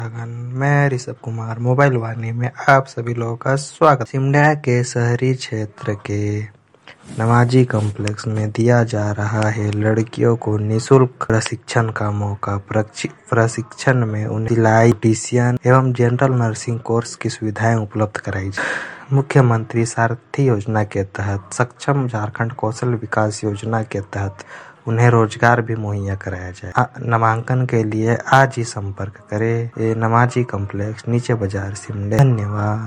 मैं ऋषभ कुमार मोबाइल वाणी में आप सभी लोगों का स्वागत। सिमडेगा के शहरी क्षेत्र के नमाजी कॉम्प्लेक्स में दिया जा रहा है लड़कियों को निःशुल्क प्रशिक्षण का मौका। प्रशिक्षण में उन्हें सिलाई, ब्यूटिशियन एवं जनरल नर्सिंग कोर्स की सुविधाएं उपलब्ध कराई जाए। मुख्यमंत्री सारथी योजना के तहत सक्षम झारखंड कौशल विकास योजना के तहत उन्हें रोजगार भी मुहैया कराया जाए। नामांकन के लिए आज ही संपर्क करें। नमाजी कॉम्प्लेक्स, नीचे बाजार, सिमडेगा। धन्यवाद।